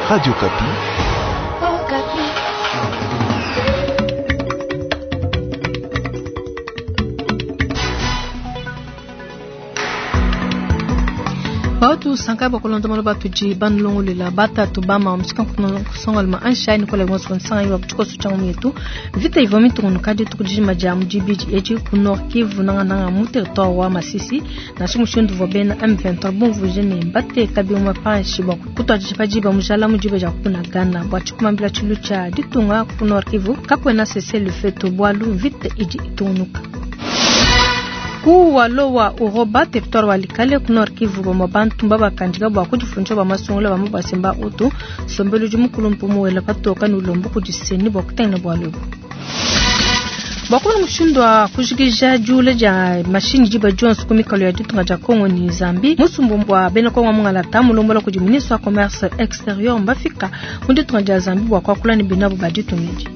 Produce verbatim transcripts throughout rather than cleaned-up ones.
Radio Kapi. Oh, Kapi. Batu sankaba kolonda malo batu ji bandlongo lela bata to bama msika kuno songal ma ansha ni kola ngos sanga yiwa kuchiko suchanga mietu vita ivomi tungu kaje tukuji majamu jibiji eji kuno kivu nanga nanga mute to wa masisi na shimu shundu vobena M vingt-trois bon vujene batte kabi uma panshi ba kutwa jipaji ba mujala mujibe ja kuna gana ba chukuma bila chulucha ditunga kuno kivu kakwena cesser le feu to boalu vite eji itunuka ku walowa uroba territoire walikale kunor kivu bama bantu baba kandiga bwa kujifunja ba masongola ba mubasemba utu sombelo jumukulumpu muwela patoka nulombo kujiseni bwa kutena bwalobo bakuna mushindwa kujigija jule ja machine jiba Jones kumikalo ya ditunga ja Kongo ni Zambi musumbu mbwa bena kwa mwangala tamu lombola kujiministre wa commerce extérieur mbafika munditunga ja Zambi bwa kwa kula ni binabo baditungeji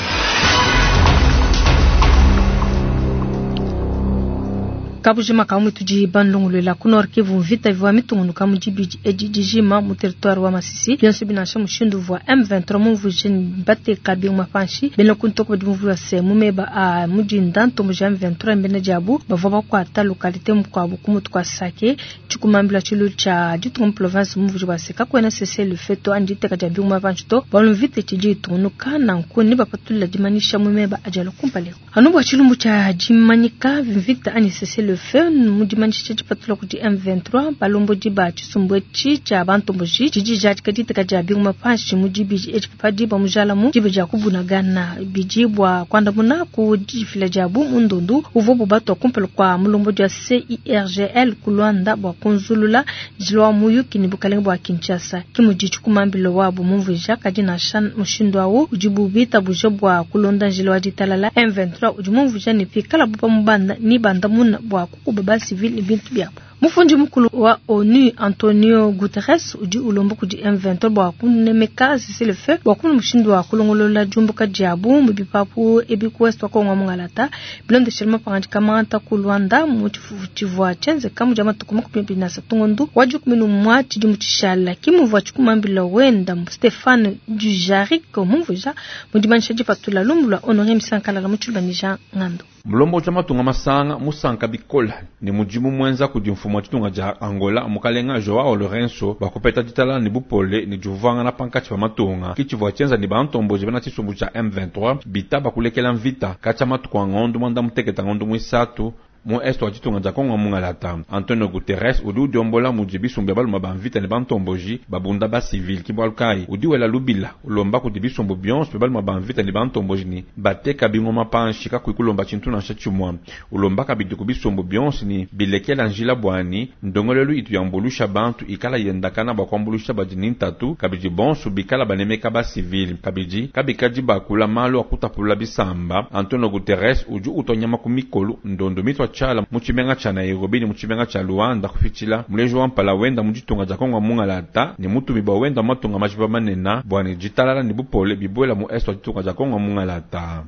kabujima kamu tuji bandungu lela kunor kivu vita vwa mitungu kamu jibiji ejijima mu territoire wa Masisi bionso binasha mushindu vwa M vingt-trois mu vujeni batte kabi mapanshi bena kuntoko badimu vwa se mumeba a mujindanto mu M vingt-trois mbena jabu bavaba kwa ta localité mu kwa bukumu kwa sake chukumambila chulu cha ditungu province mu vujwa seka kwena cesser le feu to andite ka jabi mapanshi to balum vite chiji tunuka na nkuni bapatula dimanisha mumeba ajalo kumpale hanuba chilumbu cha jimanika vita ani cesser le feu mudimanisha chipatula kuti M vingt-trois balombo diba chisumbwechi cha bantu mboji jiji jati kadita kajabi mapanshi mujibiji echipadi ba mujala mu jibeja kubuna gana bijibwa kwanda muna ku jifila jabu mundundu uvobo bato kumpelo kwa mulombo ja C I R G L kulwanda bwa kunzulula jilwa muyu kinibukalenga bwa Kinshasa kimujichu kumambilo wabo mumvija kadina shan mushindwa wo ujibu bita bujobwa kulonda jilwa ditalala M vingt-trois ujumumvija ni pikala bupa mbanda ni banda muna bwa kubaba civil bintu byabo mufundi mukulu wa ONU Antonio Guterres uji ulombo kuji M vingt-trois bwa kunemeka cesser le feu bwa kunu mushindwa kulongolola jumbo kajabu mubipapu ebikwestwa ko ngamungalata bilonde shirma pangandi kamanta kulwanda mutifuvua chenze kamu jama tukuma kupimpi satungondu wajukuminu mwati jumutishala kimu vachukumambila wenda Stéphane Dujarric mumvuja mudimanisha jipatula lumbula Honoré Msankala la muchulbanija ngando mulombo chama tunga masanga musanka bikola ni mujimu mwenza kudimfumo chitunga ja Angola mukalenga Joao Lourenço bakopeta ditala ni bupole ni juvanga na pankati pa matunga kichivwa chenza ni bantombo jibana chisumbu cha M vingt-trois bita bakulekela mvita kacha matukwa ngondu mwanda muteketa ngondu mwisatu mu esto ajitunga ja Kongo mungalata Antonio Guterres udi udiombola mujibi sumbe balu mabamvita ni bantomboji babunda ba civil kibalkai udi wela lubila ulomba kudibi sumbu bionse balu mabamvita ni bantomboji ni bateka bingo mapanshi ka kuikulomba chintuna shachumwa ulomba kabidi kubisumbu bionse ni bilekela njila bwani ndongolelu itu yambulusha bantu ikala yendakana bakwambulusha bajini tatu kabidi bonsu bikala banemeka ba civil kabidi kabikaji bakula malo akutapula bisamba Antonio Guterres uju utonyama kumikolu ndondo mitwa chala muchimenga cha Nairobi ni muchimenga cha Luanda kufichila mulejo wampala wenda mujitunga za Kongo mungalata ni mutu miba wenda matunga machiba manena bwani jitalala ni bupole bibwela mu esto jitunga za Kongo mungalata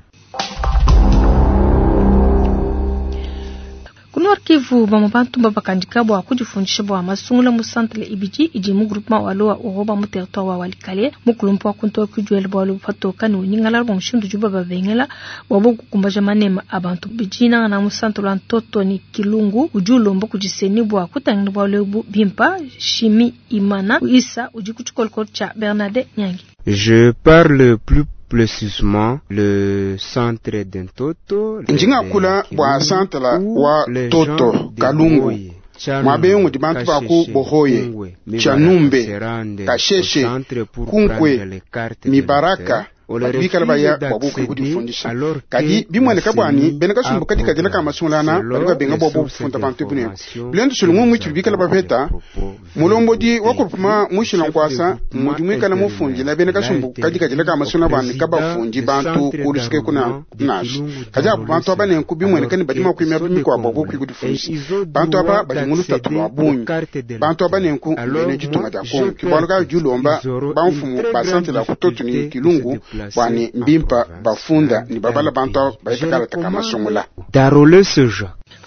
kunor kivu bama bantu baba kandika bwa kujifundisha bwa masungula mu centre ibiji iji mu groupement walowa uroba mu territoire wa walikale mu kulumpo kunto kujwele bwa lu fatoka no nyingala bwa mshindu juba babengela wabo kukumbaja manema abantu bijina na mu centre la toto ni Kilungu ujulombo kujiseni bwa kutangni bwa lebu bimpa shimi imana isa ujikuchukolko cha Bernadette Nyangi. Je parle plus précisément le centre d'Entoto njinga kula bwa centre la wa Toto Kalungu mwabengu dibantu baku bohoye chanumbe kasheshe kunkwe mibaraka bikala baya babuku kudifundisha kadi bimwele kabwani beneka sumbu kadi kadina kama sulana baliga benga bobo funda bantu bune bilendo sulungu mwitu bikala babeta mulombo di wakupuma mushila kwasa mudumwe kana mufunji na beneka sumbu kadi kadina kama sulana bani kaba funji bantu kurisike kuna nash kaja bantu abane ku bimwele kani badima ku imya bimiko abobo kudifundisha bantu aba badimulu tatu abunyi bantu abane ku bene jitunga da kongo kibaloga julomba banfumu basante la kutotu ni Kilungu bwani mbimpa bafunda ni babala bantu baifakala takama songula darole seja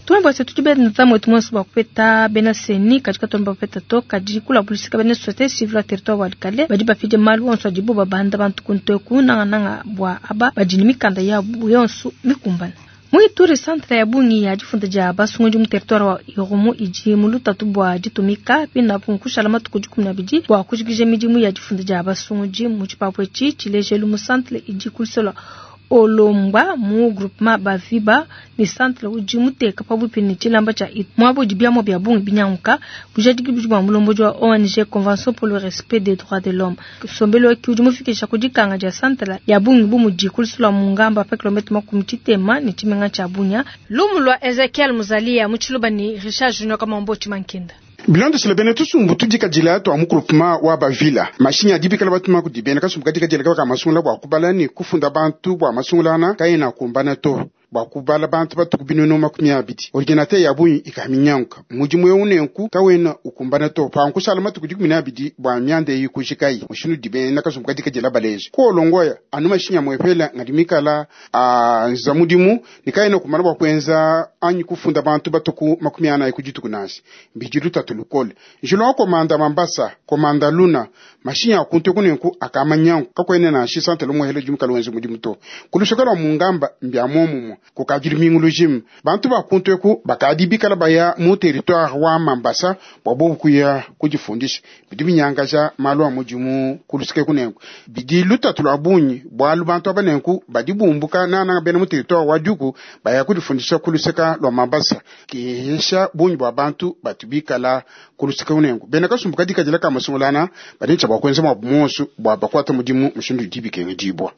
Tuomba setu tibe nzamu wetu mwansu wa kupeta bena seni katika tuomba kupeta toka jikula polisi kabene sote civil territoire walikale bajiba fije malu onso jibu babanda bantu kunto kuna nanga bwa aba bajini mikanda ya buyonsu mikumbana. Mui turi centre ya bungi ya jifunda ja basungu mu territoire wa Irumu iji muluta tubwa jitumika pina punkusha lama tukujukumna biji bwa kujigije miji mu ya jifunda ja basungu ji mu chipapwe chi chilejelu mu centre iji kulsolo olomba mu groupement baviba ni centre uji muteka pabu pini chilamba cha mwabo jibia mo bya bungi binyanka bujadigi bijwa mulombo jwa O N G Convention pour le respect des droits de l'homme sombelo ki uji mufikisha kujikanga ja centre ya bungi bumu jikulsula mungamba pa kilometre makumi chitema ni chimenga cha bunya lumulwa Ezekiel Muzalia muchiluba ni Richard Junior kama mbochi mankenda. Bilando sila bene tusu mbutuji kajila to amukurupuma wa bavila mashini ya dibi kala batuma kudibene kasumbuka dika jela kwa masungula bwa kubala ni kufunda bantu bwa masungula na kaina kumbana to bwa kubala bantu batukubinu no makumi abiti ordinateur ya bunyi ikaminyanka mujimu yonenku kawena ukumbana to pa nkusala matuku jikumi abiti bwa myande yikushikai mushinu dibene nakasumbuka dika jela baleje ko longoya anu mashini ya mwepela ngadimikala a zamudimu nikaina kumana bwa kwenza anyi kufunda bantu batuku makumi ana ikujitukunasi bijiru tulukole jilo komanda Mambasa komanda Luna mashinya kunte kunenku akamanyanku kakwene na shi sante lomo hele jumka lonze mudimuto kulusokala mungamba mbya momumo kukajirimingu jim bantu ba kunte ku bakadibikala baya mu territoire wa Mambasa bobo kuya kujifundisha bidibi nyangaja malwa mujimu kulusuke kunenku bidi luta tulabunyi bwalu bantu abanenku badibumbuka nana bene mu territoire wa Jugu baya kujifundisha kuluseka lo Mambasa kihisha bunyi bwa bantu batubikala kulusika unengu bena kasumbuka dika jela kama sumulana badincha bakwenza mabumosu bwa bakwata mudimu mushindu dibike ngidibwa.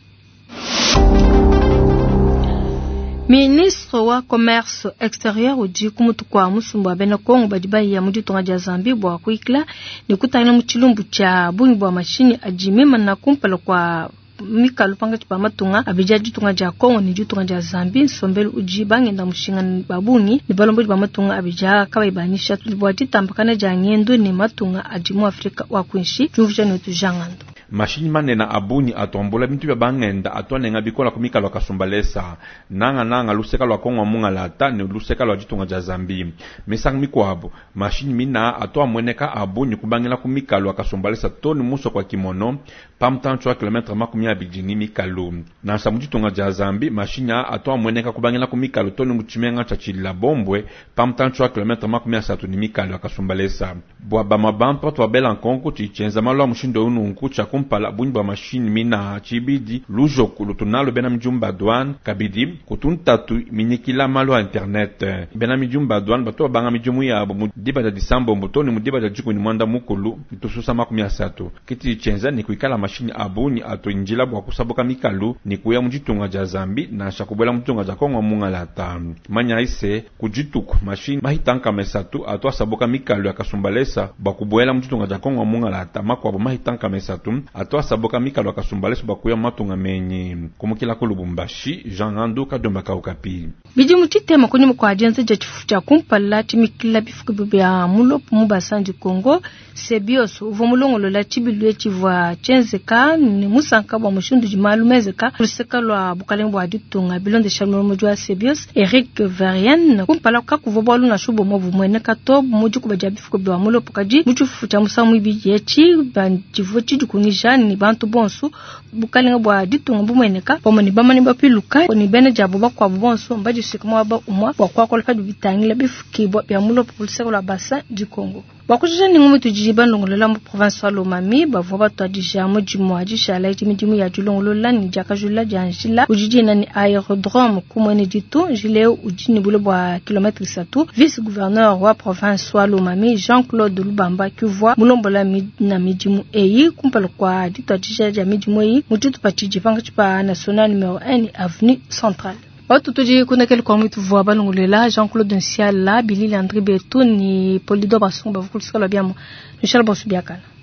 Ministre wa commerce extérieur uji kumutu kwa musumba bena Kongo badibai ya mudi tonga ja Zambi bwa kuikla ni kutana mu chilumbu cha bunyi bwa mashini ajimema na kumpala kwa mika lupanga chipa matunga abijaji tunga ja Kongo ni jutunga ja Zambi sombelu uji bangi na mushinga babuni ni balombo chipa matunga abija kabaibanisha tulibwati tambakana ja ngendo ni matunga ajimu Afrika wa kuinshi juvja netu jangando. Mashini manena abuni atombola bintu bya bangenda atwanenga bikola kumika lwa kasumbalesa nanga nanga luseka lwa Kongo munga lata ne luseka lwa jitunga ja Zambi mesang mikwabo mashini mina atwa mweneka abuni kubangela kumika lwa kasumbalesa toni muso kwa kimono pamtanchwa kilometre makumi abijini mikalu na samujitunga ja Zambi mashini atwa mweneka kubangela kumika lo toni muchimenga cha chila bombwe pamtanchwa kilometre makumi asatu ni mikalu lwa kasumbalesa bwa bamabampa twa bela nkonko chichenza malwa mushindo ununku cha kumpala bunyi bwa mashini mina chibidi lujoku lutunalo bena mjumba douane kabidi kutuntatu minikila malo internet bena mjumba douane bato banga mijumu ya mudiba da disambo mbutoni mudiba da jiku ni mwanda mukulu mitususa makumi asatu kiti chenza ni kuikala mashini abuni ato injila bwa kusaboka mikalu ni kuya mjitunga ja Zambi na shakubela mjitunga ja Kongo munga lata manya ise kujituku mashini mahitanka mesatu ato saboka mikalu ya kasumbalesa bwa kubuela mjitunga ja Kongo munga lata makwa bwa mahitanka mesatu atwa saboka mikalo kasumbalesa bakuya matunga menyi kumukila ko Lubumbashi Jean Anduka Dombaka Okapi bidi mutitema kuni mukwa ajenza ja chifuta kumpala timikila bifuku bya mulopu mubasanji Kongo sebios uvumulongolo la chibilwe chivwa chenzeka ni musanka bwa mushundu jimalumezeka luseka lwa bukalembo aditunga bilonde shamlo mujwa sebios Eric Varian kumpala kakuvobwa luna shubo movu mwene katob muju kubaja bifuku bya mulopu kaji muchufuta musamu ibiyechi banjivu chijukunisha ni bantu bonsu bukalenga bwa ditunga bumweneka pomoni bamani bapiluka oni bene jabo bakwa bonsu mbaji sikamo ba umwa bakwa kolfa bitangila bifuki bya mulopu pulseko la basa du Congo bakujija ni ngumu tujiba ndongolola mu province wa Lomami bavoba twadija mu jimwa jishala itimidimu ya julongolola ni jakajula janjila ujiji na ni aérodrome kumwene ditu jileo ujini bulo bwa kilometre satu vice gouverneur wa province wa Lomami Jean-Claude Lubamba kivwa mulombola na midimu eyi kumpalo kwa ditwadija ja midimu eyi mututu patiji panga chipa national numéro un avenue centrale. Watu tuji kuna kele kwa mwitu vwa balungulela Jean-Claude Nsiala Billy Landry Beto ni Polido Basson bavukulisika la biamo Michel Bosubiakana.